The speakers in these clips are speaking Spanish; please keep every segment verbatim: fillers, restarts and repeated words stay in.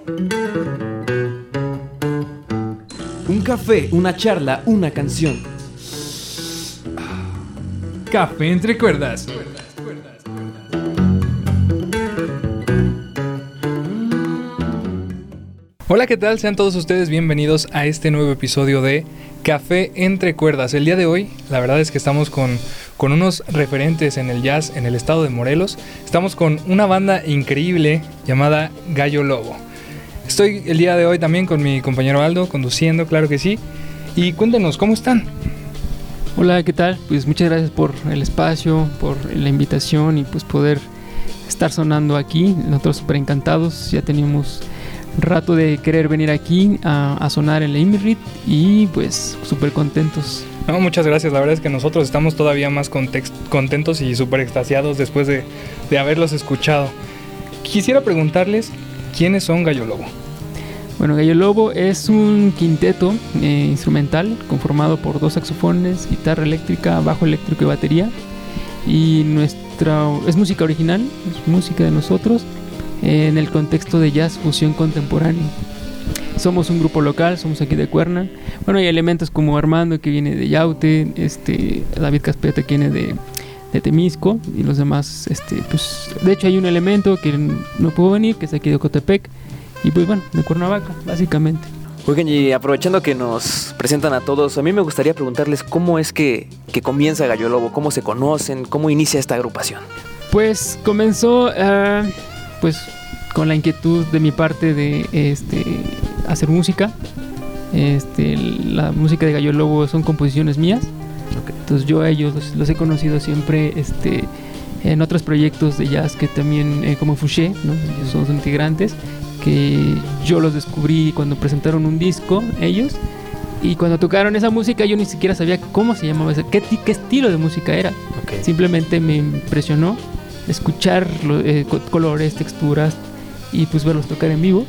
Un café, una charla, una canción. Café entre cuerdas. Hola, ¿qué tal? Sean todos ustedes bienvenidos a este nuevo episodio de Café entre cuerdas. El día de hoy, la verdad es que estamos con, con unos referentes en el jazz en el estado de Morelos. Estamos con una banda increíble llamada Gallo Lobo. Estoy el día de hoy también con mi compañero Aldo, conduciendo, claro que sí. Y cuéntenos, ¿cómo están? Hola, ¿qué tal? Pues muchas gracias por el espacio, por la invitación y pues poder estar sonando aquí. Nosotros súper encantados, ya teníamos rato de querer venir aquí a, a sonar en la IMIRRIT y pues súper contentos. No, muchas gracias, la verdad es que nosotros estamos todavía más context- contentos y súper extasiados después de, de haberlos escuchado. Quisiera preguntarles, ¿quiénes son Gallo Lobo? Bueno, Gallo Lobo es un quinteto eh, instrumental conformado por dos saxofones, guitarra eléctrica, bajo eléctrico y batería. Y nuestra es música original, es música de nosotros, eh, en el contexto de jazz fusión contemporáneo. Somos un grupo local, somos aquí de Cuerna. Bueno, hay elementos como Armando, que viene de Yaute, este, David Caspeta, que viene de, de Temisco, y los demás, este, pues, de hecho hay un elemento que no pudo venir, que es aquí de Ocotepec, y pues bueno, de Cuernavaca, básicamente. Oigan, y aprovechando que nos presentan a todos, a mí me gustaría preguntarles cómo es que, que comienza Gallo Lobo, cómo se conocen, cómo inicia esta agrupación. Pues comenzó uh, pues con la inquietud de mi parte de este, hacer música. Este, la música de Gallo Lobo son composiciones mías. Okay. Entonces yo a ellos los, los he conocido siempre este, en otros proyectos de jazz que también, eh, como Fouché, ¿no? Ellos son los integrantes, que yo los descubrí cuando presentaron un disco ellos, y cuando tocaron esa música yo ni siquiera sabía cómo se llamaba, qué, qué estilo de música era. Okay. Simplemente me impresionó escuchar eh, colores, texturas y pues verlos tocar en vivo.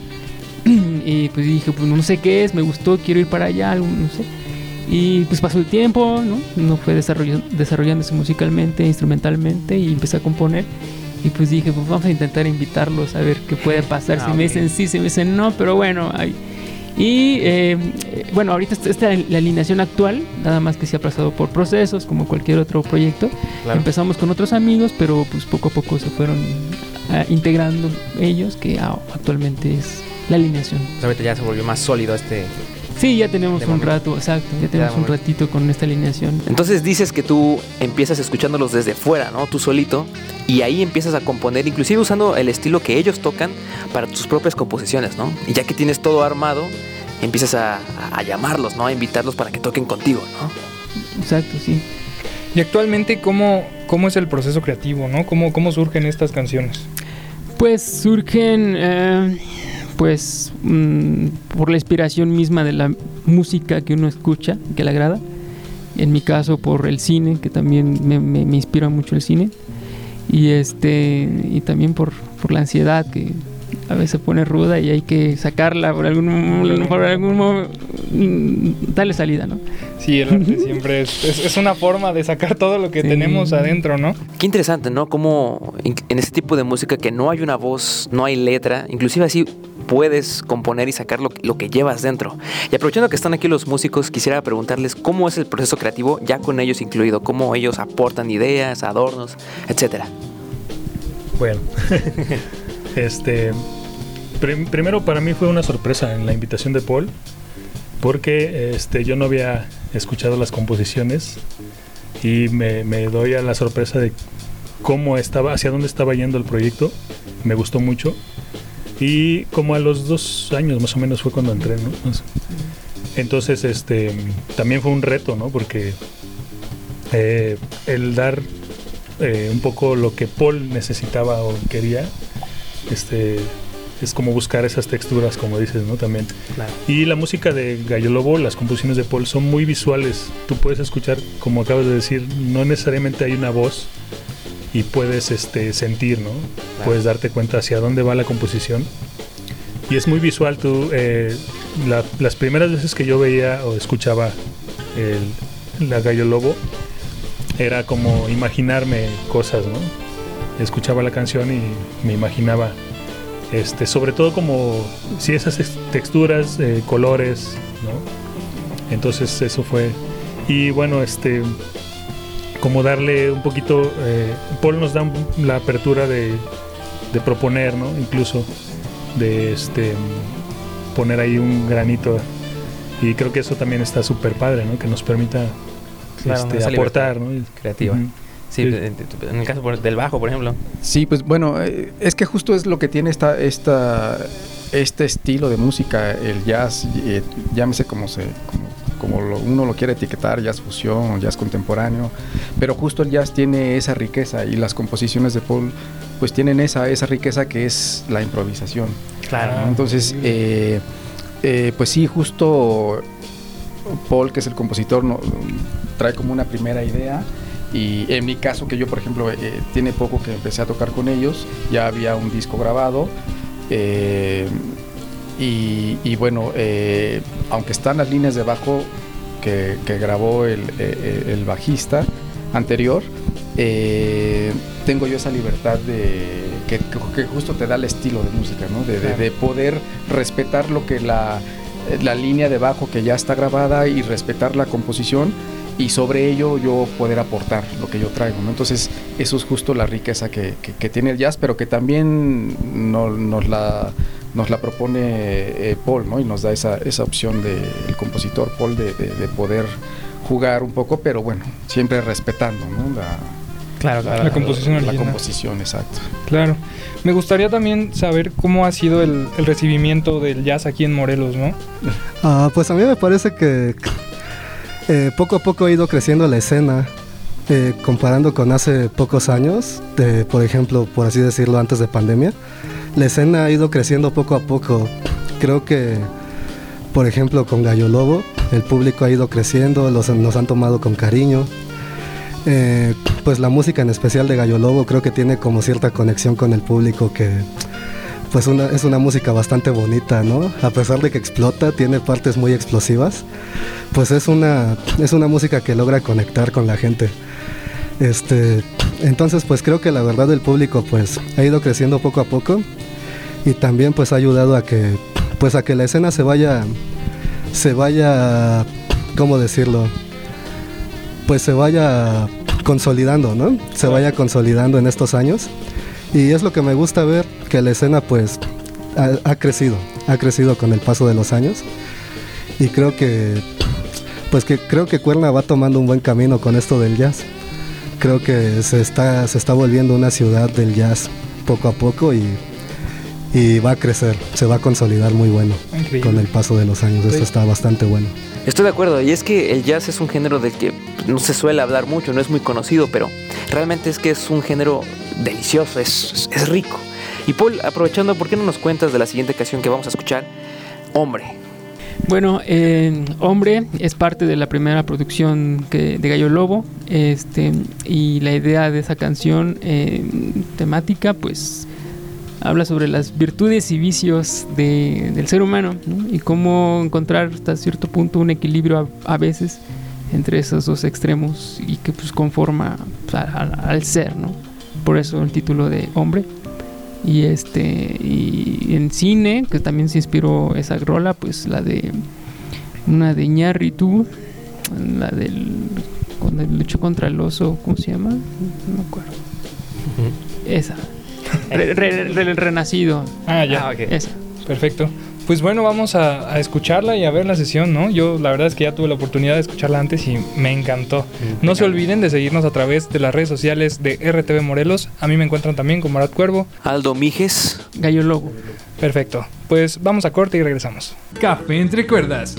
Y pues dije, pues no sé qué es, me gustó, quiero ir para allá, no sé. Y pues pasó el tiempo, ¿no? No fue desarrollando, desarrollándose musicalmente, instrumentalmente, y empecé a componer. Y pues dije, pues vamos a intentar invitarlos a ver qué puede pasar. Ah, si okay. me dicen sí, si me dicen no, pero bueno. Hay. Y eh, bueno, ahorita esta es la alineación actual, nada más que se ha pasado por procesos, como cualquier otro proyecto. Claro. Empezamos con otros amigos, pero pues poco a poco se fueron uh, integrando ellos, que uh, actualmente es la alineación. Ahorita ya se volvió más sólido este... Sí, ya tenemos un rato, exacto, ya tenemos un ratito con esta alineación. Entonces dices que tú empiezas escuchándolos desde fuera, ¿no? Tú solito, y ahí empiezas a componer, inclusive usando el estilo que ellos tocan para tus propias composiciones, ¿no? Y ya que tienes todo armado, empiezas a, a llamarlos, ¿no? A invitarlos para que toquen contigo, ¿no? Exacto, sí. Y actualmente, ¿cómo, cómo es el proceso creativo, ¿no? ¿Cómo, cómo surgen estas canciones? Pues surgen... Eh... pues mmm, por la inspiración misma de la música que uno escucha, que le agrada. En mi caso por el cine, que también me, me, me inspira mucho el cine. Y este y también por, por la ansiedad, que a veces se pone ruda y hay que sacarla por algún por algún darle salida, ¿no? Sí, el arte siempre es, es, es una forma de sacar todo lo que sí. tenemos adentro, ¿no? Qué interesante, ¿no? Como en, en este tipo de música que no hay una voz, no hay letra, inclusive así puedes componer y sacar lo, lo que llevas dentro. Y aprovechando que están aquí los músicos, quisiera preguntarles cómo es el proceso creativo ya con ellos incluido, cómo ellos aportan ideas, adornos, etcétera. Bueno, este, prim- primero para mí fue una sorpresa en la invitación de Paul, porque este, yo no había escuchado las composiciones y me, me doy a la sorpresa de cómo estaba, hacia dónde estaba yendo el proyecto. Me gustó mucho. Y como a los dos años más o menos fue cuando entré, ¿no? Entonces, este, también fue un reto, ¿no? Porque eh, el dar eh, un poco lo que Paul necesitaba o quería, este, es como buscar esas texturas, como dices, ¿no? También. Claro. Y la música de Gallo Lobo, las composiciones de Paul son muy visuales. Tú puedes escuchar, como acabas de decir, no necesariamente hay una voz. Y puedes este, sentir, ¿no? Claro. Puedes darte cuenta hacia dónde va la composición. Y es muy visual. Tú, eh, la, las primeras veces que yo veía o escuchaba el, la Gallo Lobo, era como imaginarme cosas, ¿no? Escuchaba la canción y me imaginaba Este, sobre todo como sí, esas ex- texturas, eh, colores, ¿no? Entonces eso fue. Y bueno, este como darle un poquito, eh, Paul nos da un- la apertura de, de proponer, ¿no? Incluso de este poner ahí un granito, y creo que eso también está súper padre, ¿no? Que nos permita Claro, este, esa aportar, libertad ¿no? creativa. Ujú. Sí, Sí. en en el caso por- del bajo, por ejemplo. Sí, pues bueno, eh, es que justo es lo que tiene esta, esta, este estilo de música, el jazz, eh, llámese como se, como, como lo- uno lo quiere etiquetar, jazz fusión, jazz contemporáneo, pero justo el jazz tiene esa riqueza y las composiciones de Paul pues tienen esa, esa riqueza que es la improvisación. Claro. ¿no? Entonces, eh, eh, pues sí, justo Paul, que es el compositor, no, trae como una primera idea. Y en mi caso, que yo por ejemplo, eh, tiene poco que empecé a tocar con ellos, ya había un disco grabado, eh, y, y bueno, eh, aunque están las líneas de bajo que, que grabó el, eh, el bajista anterior, eh, tengo yo esa libertad de que, que justo te da el estilo de música, ¿no? De, de, de poder respetar lo que la, la línea de bajo que ya está grabada y respetar la composición, y sobre ello yo poder aportar lo que yo traigo, ¿no? Entonces eso es justo la riqueza que, que, que tiene el jazz, pero que también no, nos, la, nos la propone eh, Paul, ¿no? Y nos da esa, esa opción del compositor Paul de, de, de poder jugar un poco, pero bueno, siempre respetando, ¿no? La, Claro, claro. La composición la original. composición, exacto. Claro. Me gustaría también saber cómo ha sido el, el recibimiento del jazz aquí en Morelos, ¿no? Ah, pues a mí me parece que eh, poco a poco ha ido creciendo la escena, eh, comparando con hace pocos años, de, por ejemplo, por así decirlo, antes de pandemia. La escena ha ido creciendo poco a poco. Creo que, por ejemplo, con Gallo Lobo, el público ha ido creciendo, los, nos han tomado con cariño. Eh, pues la música en especial de Gallo Lobo creo que tiene como cierta conexión con el público, que pues una, es una música bastante bonita, ¿no? A pesar de que explota, tiene partes muy explosivas, pues es una, es una música que logra conectar con la gente. Este, entonces pues creo que la verdad el público pues ha ido creciendo poco a poco, y también pues ha ayudado a que pues a que la escena se vaya se vaya, ¿cómo decirlo? Pues se vaya consolidando, ¿no? Se vaya consolidando en estos años, y es lo que me gusta ver, que la escena pues ha, ha crecido, ha crecido con el paso de los años, y creo que pues que creo que Cuerna va tomando un buen camino con esto del jazz. Creo que se está se está volviendo una ciudad del jazz poco a poco, y y va a crecer, se va a consolidar muy bueno. Increíble. Con el paso de los años. Esto está bastante bueno. Estoy de acuerdo, y es que el jazz es un género del que no se suele hablar mucho, no es muy conocido, pero realmente es que es un género delicioso, es, es rico. Y Paul, aprovechando, ¿por qué no nos cuentas de la siguiente canción que vamos a escuchar? Hombre. Bueno, eh, Hombre es parte de la primera producción que, de Gallo Lobo, este, y la idea de esa canción eh, temática pues habla sobre las virtudes y vicios de, del ser humano, ¿no? Y cómo encontrar hasta cierto punto un equilibrio a, a veces entre esos dos extremos, y que pues conforma pues, a, a, al ser, ¿no? Por eso el título de Hombre. Y este y en cine, que también se inspiró esa rola, pues la de una de Iñárritu, la del cuando luchó contra el oso, ¿cómo se llama? No me acuerdo. Esa. Re, re, re, renacido. Ah, ya. Ah, ok. Esa. Perfecto. Pues bueno, vamos a, a escucharla y a ver la sesión, ¿no? Yo la verdad es que ya tuve la oportunidad de escucharla antes y me encantó. No se olviden de seguirnos a través de las redes sociales de R T V Morelos. A mí me encuentran también como Arad Cuervo. Aldo Mijes. Gallo Lobo. Perfecto. Pues vamos a corte y regresamos. Café entre cuerdas.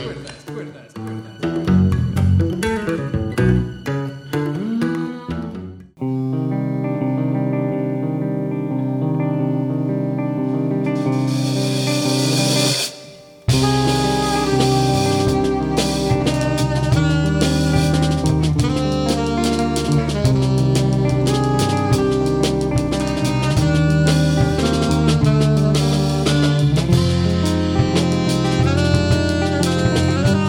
Thank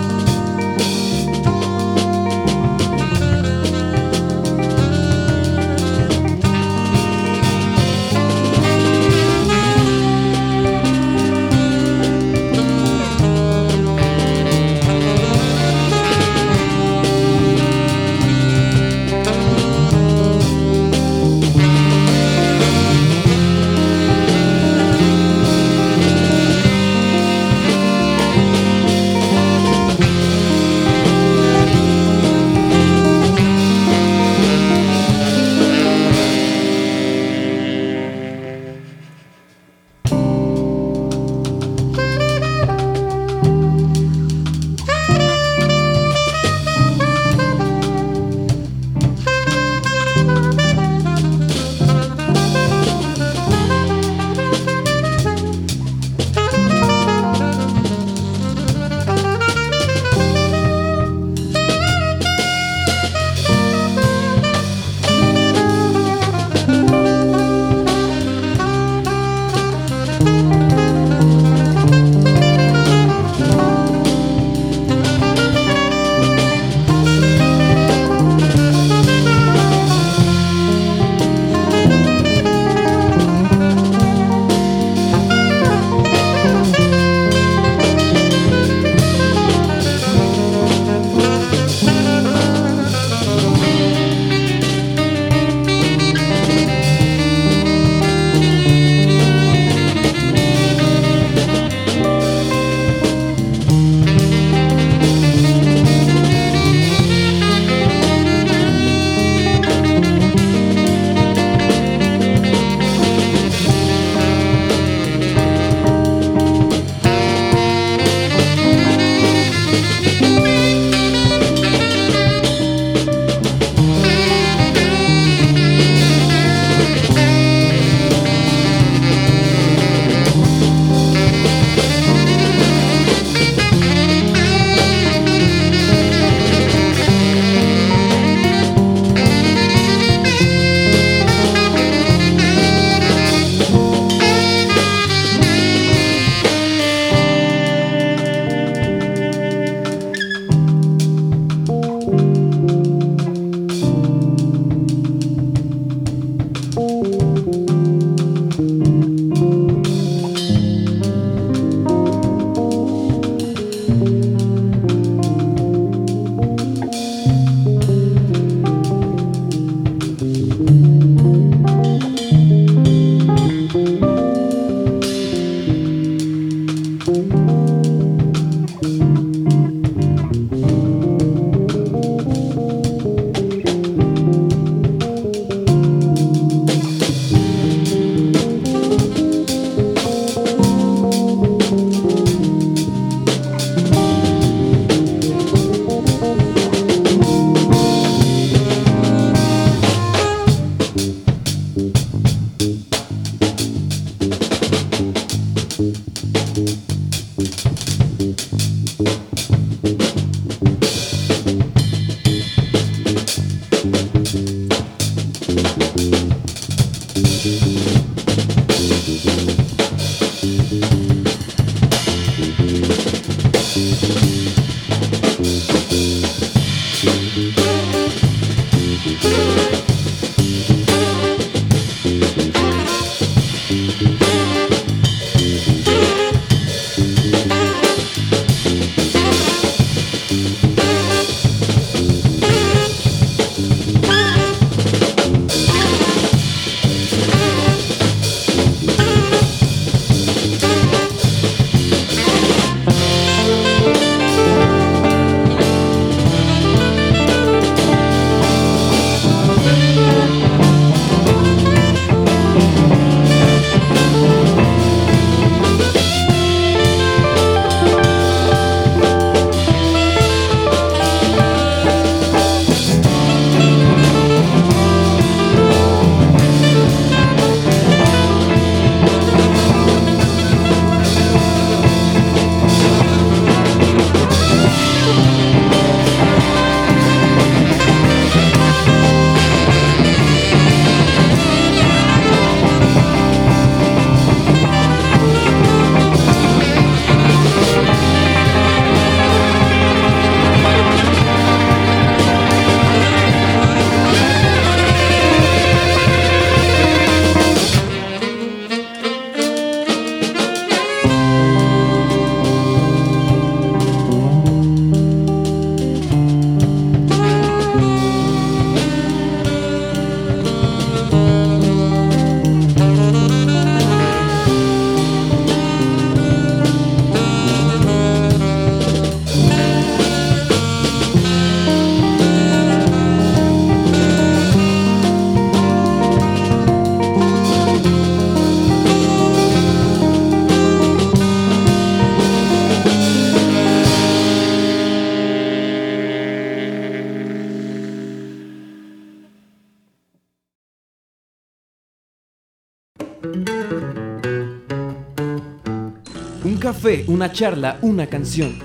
Un café, una charla, una canción.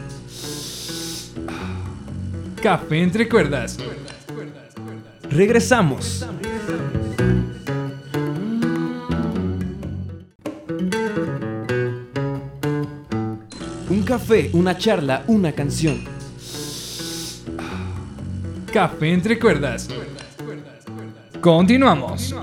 Café entre cuerdas. Regresamos. Un café, una charla, una canción. Café entre cuerdas. Continuamos.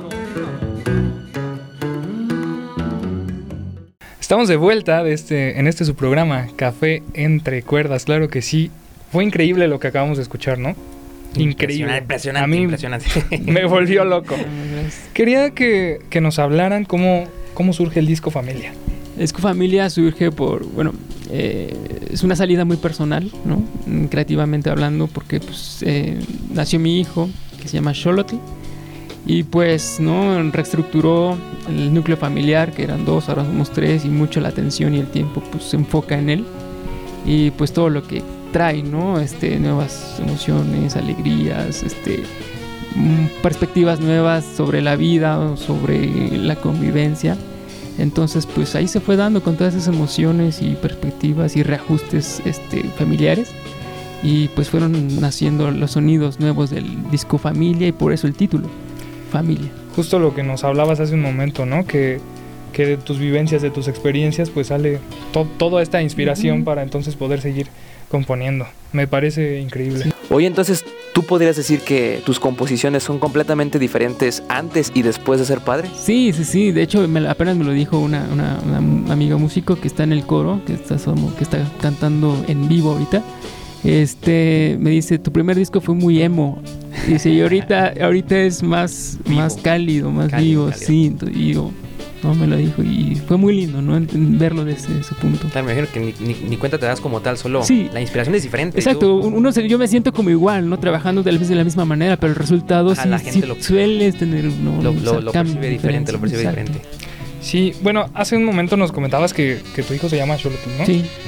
Estamos de vuelta de este, en este su programa, Café entre cuerdas, claro que sí. Fue increíble lo que acabamos de escuchar, ¿no? Increíble. Impresionante, A mí impresionante. me volvió loco. Quería que, que nos hablaran cómo, cómo surge el disco Familia. Disco Familia surge por, bueno, eh, es una salida muy personal, ¿no? Creativamente hablando, porque pues eh, nació mi hijo, que se llama Xolotl, y pues, ¿no? Reestructuró el núcleo familiar, que eran dos, ahora somos tres, y mucho la atención y el tiempo pues se enfoca en él, y pues todo lo que trae, ¿no? Este, nuevas emociones, alegrías, este, perspectivas nuevas sobre la vida, sobre la convivencia. Entonces pues ahí se fue dando con todas esas emociones y perspectivas y reajustes este, familiares, y pues fueron naciendo los sonidos nuevos del disco Familia, y por eso el título, Familia. Justo lo que nos hablabas hace un momento, ¿no? Que, que de tus vivencias, de tus experiencias, pues sale to- toda esta inspiración uh-huh. para entonces poder seguir componiendo. Me parece increíble. Sí. Oye, entonces, ¿tú podrías decir que tus composiciones son completamente diferentes antes y después de ser padre? Sí, sí, sí. De hecho, me, apenas me lo dijo una, una, una amiga músico que está en el coro, que está, que está cantando en vivo ahorita. Este, me dice, tu primer disco fue muy emo. Dice, y ahorita, ahorita es más, más cálido, más cálido, vivo. Cálido. Sí, entonces, y yo, no, me lo dijo, y fue muy lindo, ¿no? Verlo desde ese punto. Claro, me imagino que ni, ni, ni cuenta te das como tal, solo sí. La inspiración es diferente. Exacto, uno se, yo me siento como igual, ¿no? Trabajando tal vez de la misma manera, pero el resultado Ajá, sí, la gente sí lo, sueles tener... No, lo, o sea, lo, lo percibe diferente, lo percibe exacto. diferente. Sí, bueno, hace un momento nos comentabas que, que tu hijo se llama Xolotl, ¿no? Sí.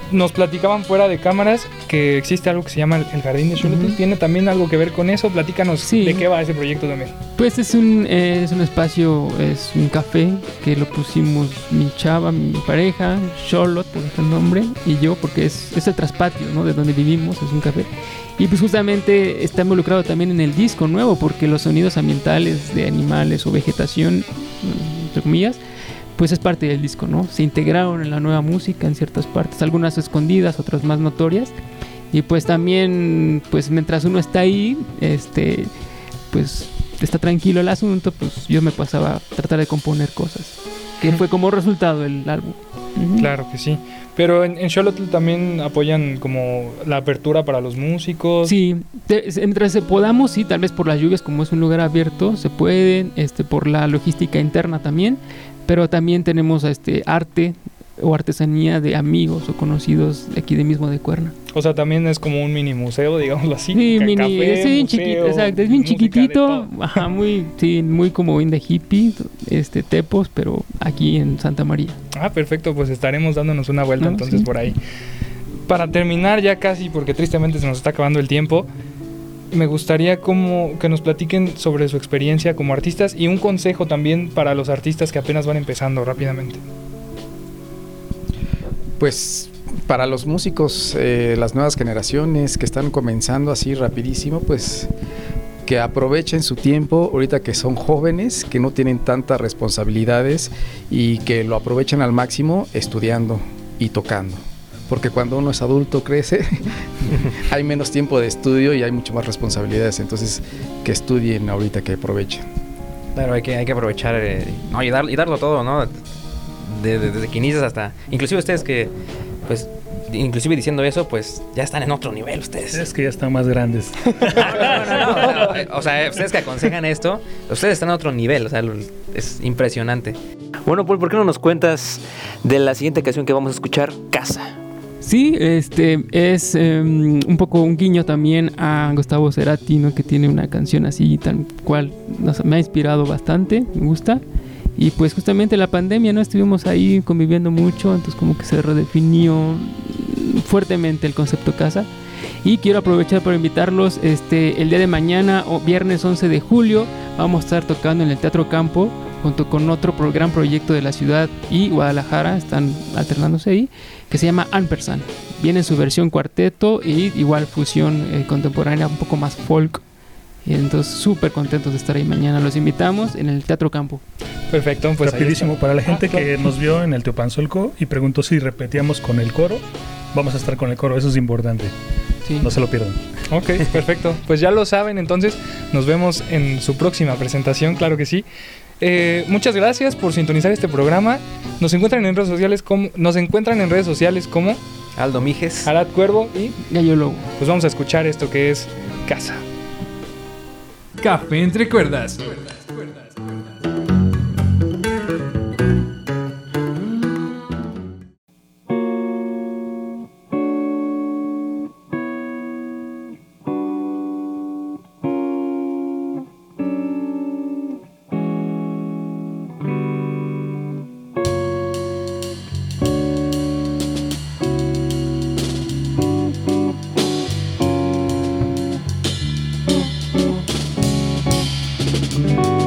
nos platicaban fuera de cámaras que existe algo que se llama el el Jardín de Xolotl. Ujú. ¿Tiene también algo que ver con eso? Platícanos Sí. de qué va ese proyecto también. Pues es un, eh, es un espacio, es un café que lo pusimos mi chava, mi pareja, Xolotl, por ese nombre, y yo, porque es, es el traspatio, ¿no? De donde vivimos, es un café. Y pues justamente está involucrado también en el disco nuevo, porque los sonidos ambientales de animales o vegetación, mm, entre comillas, pues es parte del disco, ¿no? Se integraron en la nueva música en ciertas partes, algunas escondidas, otras más notorias. Y pues también, pues mientras uno está ahí, este, pues está tranquilo el asunto, pues yo me pasaba a tratar de componer cosas, que fue como resultado el álbum. Ujú. Claro que sí. Pero en, en Xolotl también apoyan como la apertura para los músicos. Sí, te- mientras se podamos, sí, tal vez por las lluvias, como es un lugar abierto, se puede, este, por la logística interna también, pero también tenemos este arte o artesanía de amigos o conocidos de aquí de mismo de Cuerna. O sea, también es como un mini museo, digámoslo así. Sí, ca- mini, café, es bien museo, chiquito, exacto, es bien música, de chiquitito, todo. ajá, muy, sí, muy como bien de hippie, este, Tepos, pero aquí en Santa María. Ah, perfecto, pues estaremos dándonos una vuelta Ah, entonces sí. por ahí. Para terminar ya casi, porque tristemente se nos está acabando el tiempo, me gustaría como que nos platiquen sobre su experiencia como artistas y un consejo también para los artistas que apenas van empezando rápidamente. Pues para los músicos, eh, las nuevas generaciones que están comenzando así rapidísimo, pues que aprovechen su tiempo ahorita que son jóvenes, que no tienen tantas responsabilidades y que lo aprovechen al máximo estudiando y tocando. Porque cuando uno es adulto, crece, hay menos tiempo de estudio y hay mucho más responsabilidades. Entonces, que estudien ahorita, que aprovechen. Claro, hay que, hay que aprovechar eh, no, y, dar, y darlo todo, ¿no? De- de- desde que inicias hasta... Inclusive ustedes que, pues, inclusive diciendo eso, pues, ya están en otro nivel ustedes. Es que ya están más grandes. Ah, no, no, no, no, no. O sea, ustedes que aconsejan esto, ustedes están a otro nivel, o sea, lo- es impresionante. Bueno, Paul, ¿por qué no nos cuentas de la siguiente canción que vamos a escuchar? Casa. Sí, este es eh, un poco un guiño también a Gustavo Cerati, ¿no? Que tiene una canción así tal cual, nos, me ha inspirado bastante, me gusta. Y pues justamente la pandemia, ¿no? Estuvimos ahí conviviendo mucho, entonces como que se redefinió fuertemente el concepto casa. Y quiero aprovechar para invitarlos, este, el día de mañana, o viernes once de julio, vamos a estar tocando en el Teatro Campo, junto con otro pro- gran proyecto de la ciudad y Guadalajara, están alternándose ahí, que se llama Ampersand. Viene en su versión cuarteto y igual fusión eh, contemporánea, un poco más folk. Y entonces súper contentos de estar ahí mañana. Los invitamos en el Teatro Campo. Perfecto, pues ahí Rapidísimo, está. para la gente Ah, claro. que nos vio en el Teopanzolco y preguntó si repetíamos con el coro, vamos a estar con el coro, eso es importante, Sí. no se lo pierdan. Ok, perfecto. Pues ya lo saben, entonces nos vemos en su próxima presentación, claro que sí. Eh, muchas gracias por sintonizar este programa. Nos encuentran en redes sociales como nos encuentran en redes sociales como Aldo Mijes. Arad Cuervo y Gallo Lobo. pues vamos a escuchar esto que es Casa. Café entre cuerdas. Thank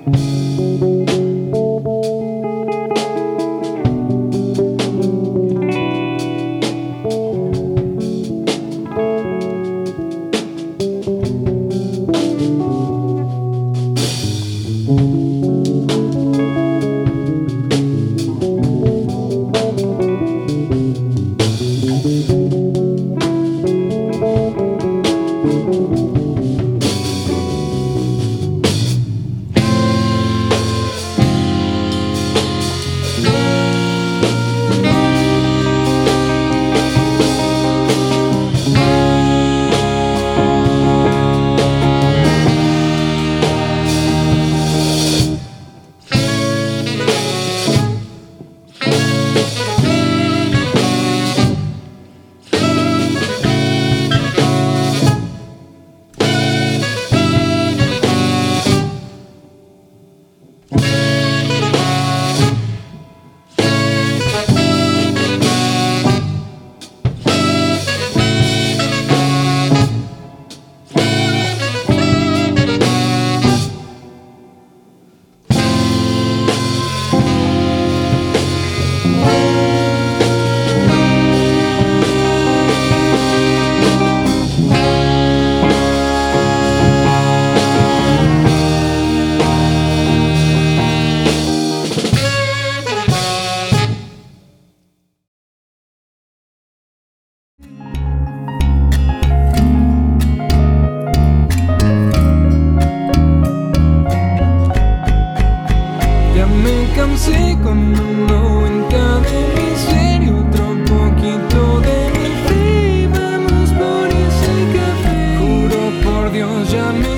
cansé con uno en cada hemisferio, otro poquito de mi fe. Vamos por ese café. Juro por Dios, ya me